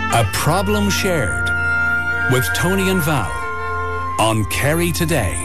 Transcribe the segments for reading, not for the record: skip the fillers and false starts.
A Problem Shared with Tony and Val on Kerry Today.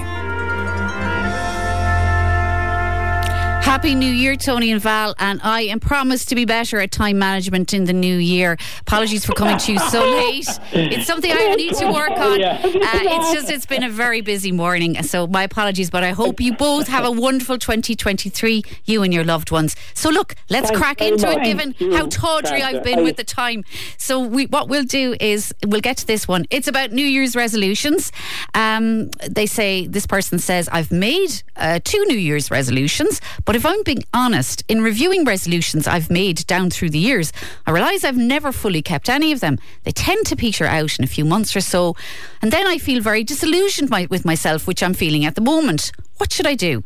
Happy New Year, Tony and Val, and I am promised to be better at time management in the new year. Apologies for coming to you so late. It's something I need to work on. It's been a very busy morning, so my apologies, but I hope you both have a wonderful 2023, you and your loved ones. So look, let's crack into it, given how tawdry I've been with the time. So what we'll do is we'll get to this one. It's about New Year's resolutions. They say, this person says, I've made 2 New Year's resolutions, but if I'm being honest, in reviewing resolutions I've made down through the years, I realise I've never fully kept any of them. They tend to peter out in a few months or so, and then I feel very disillusioned with myself, which I'm feeling at the moment. What should I do?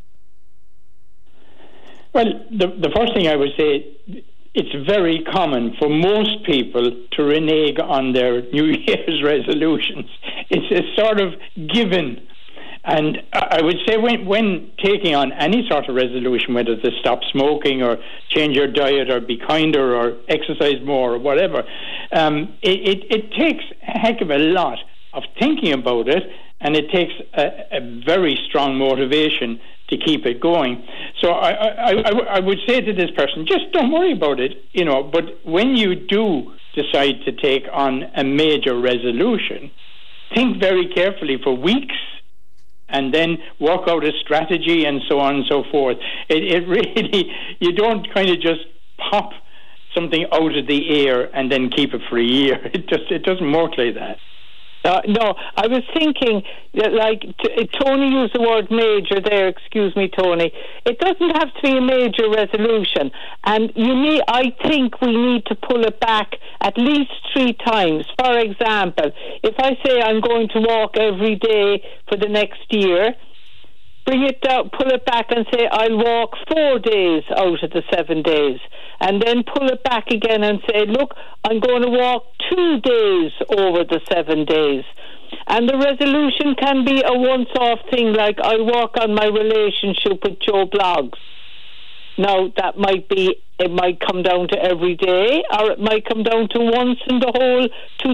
Well, the first thing I would say, it's very common for most people to renege on their New Year's resolutions. It's a sort of given. And I would say when taking on any sort of resolution, whether to stop smoking or change your diet or be kinder or exercise more or whatever, it takes a heck of a lot of thinking about it, and it takes a very strong motivation to keep it going. So I would say to this person, just don't worry about it, but when you do decide to take on a major resolution, think very carefully for weeks, and then work out a strategy and so on and so forth. It really, you don't kind of just pop something out of the air and then keep it for a year. It doesn't work like that. No, I was thinking that, Tony used the word major there, excuse me, Tony. It doesn't have to be a major resolution, and I think we need to pull it back at least 3 times. For example, if I say I'm going to walk every day for the next year, bring it down, pull it back and say I'll walk 4 days out of the 7 days, and then pull it back again and say, look, I'm going to walk 2 days over the 7 days. And the resolution can be a once-off thing, like I work on my relationship with Joe Bloggs. Now, it might come down to every day, or it might come down to once in the whole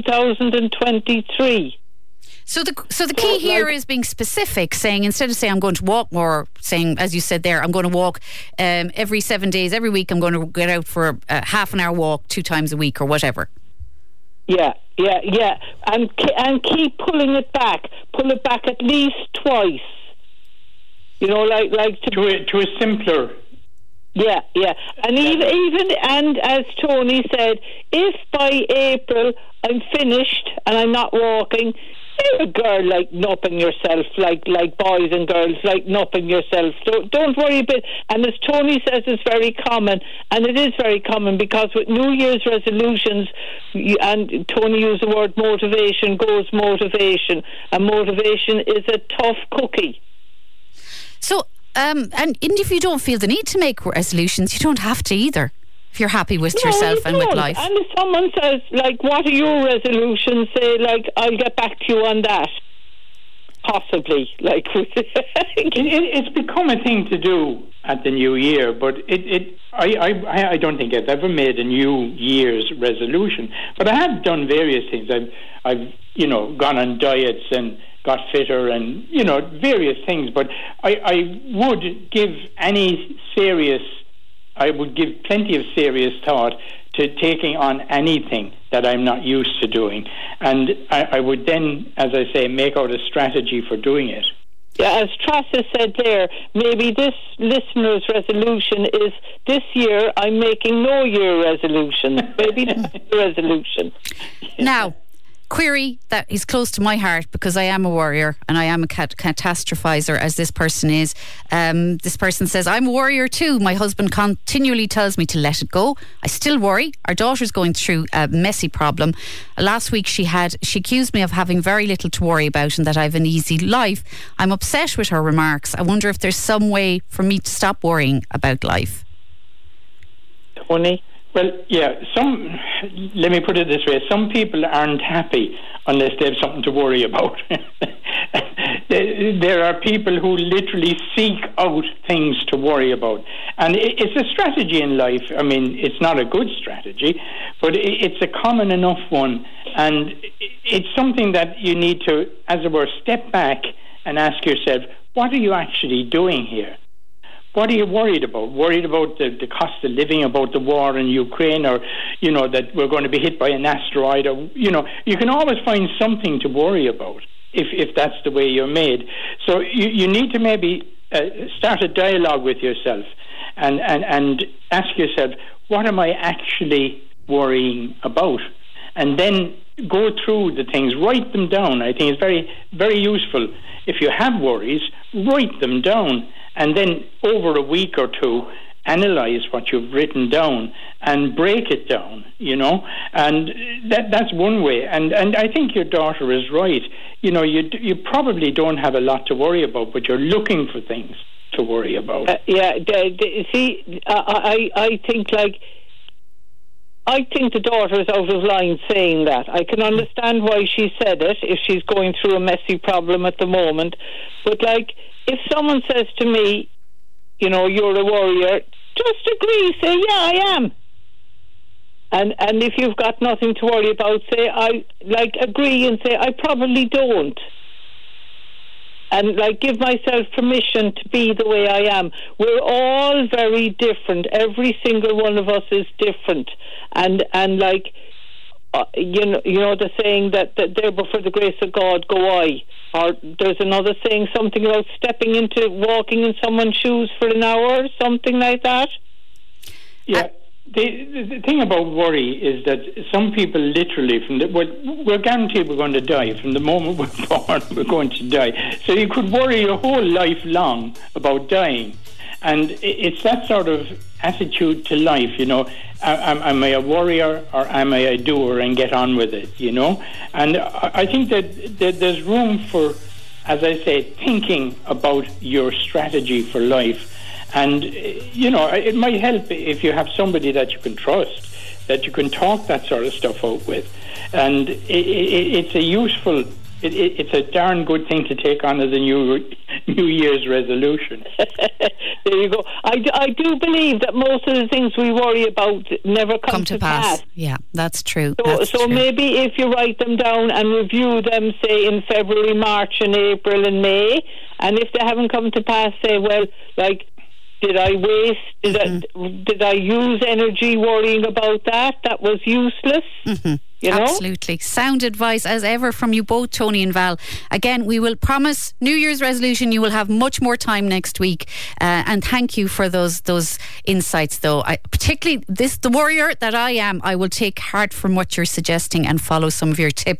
2023. So the key here is being specific, saying instead of saying I'm going to walk more, saying, as you said there, I'm going to walk every 7 days, every week I'm going to get out for a half an hour walk 2 times a week or whatever. Yeah. And keep pulling it back. Pull it back at least twice. To a simpler. Yeah. And even and as Tony said, if by April I'm finished and I'm not walking, you're a girl nupping yourself, like boys and girls nupping yourself. Don't worry about it. And as Tony says, it's very common, and it is very common, because with New Year's resolutions, and Tony used the word motivation, goes motivation, and motivation is a tough cookie. So, and if you don't feel the need to make resolutions, you don't have to either, if you're happy with yourself and with life. And if someone says, what are your resolutions? Say, I'll get back to you on that. Possibly. It's become a thing to do at the new year, but I don't think I've ever made a New Year's resolution. But I have done various things. I've gone on diets and got fitter and, various things. But I would give plenty of serious thought to taking on anything that I'm not used to doing. And I would then, as I say, make out a strategy for doing it. Yeah, as Trassa said there, maybe this listener's resolution is, this year I'm making no year resolution. Maybe that's the resolution. Now, query that is close to my heart, because I am a worrier and I am a catastrophizer, as this person is. This person says, I'm a worrier too. My husband continually tells me to let it go. I still worry. Our daughter's going through a messy problem. Last week she accused me of having very little to worry about and that I have an easy life. I'm upset with her remarks. I wonder if there's some way for me to stop worrying about life. Tony? Well, yeah, let me put it this way, some people aren't happy unless they have something to worry about. there are people who literally seek out things to worry about. And it's a strategy in life. I mean, it's not a good strategy, but it's a common enough one. And it's something that you need to, as it were, step back and ask yourself, what are you actually doing here? What are you worried about? Worried about the cost of living, about the war in Ukraine, or, that we're going to be hit by an asteroid, or, you can always find something to worry about if that's the way you're made. So you need to maybe start a dialogue with yourself and ask yourself, what am I actually worrying about? And then go through the things, write them down. I think it's very, very useful. If you have worries, write them down. And then over a week or two, analyze what you've written down and break it down, and that's one way. And I think your daughter is right. You probably don't have a lot to worry about, but you're looking for things to worry about. I think the daughter is out of line saying that. I can understand why she said it if she's going through a messy problem at the moment. But if someone says to me, you're a warrior, just agree, say, yeah, I am. And if you've got nothing to worry about, say, agree and say, I probably don't. And give myself permission to be the way I am. We're all very different. Every single one of us is different. And the saying that there before the grace of God go I. Or there's another saying, something about walking in someone's shoes for an hour, something like that. Yeah. The thing about worry is that some people literally, we're guaranteed we're going to die. From the moment we're born, we're going to die. So you could worry your whole life long about dying. And it's that sort of attitude to life, am I a warrior or am I a doer, and get on with it, And I think that there's room for, as I say, thinking about your strategy for life. And, it might help if you have somebody that you can trust, that you can talk that sort of stuff out with. And it's a useful... It's a darn good thing to take on as a New Year's resolution. There you go. I do believe that most of the things we worry about never come to pass. Yeah, that's true. So maybe if you write them down and review them, say in February, March and April and May, and if they haven't come to pass, say, well, did I waste? Did I use energy worrying about that? That was useless. Mm-hmm. Absolutely. Sound advice as ever from you both, Tony and Val. Again, we will promise New Year's resolution you will have much more time next week. And thank you for those insights, though. Particularly the warrior that I am, I will take heart from what you're suggesting and follow some of your tips.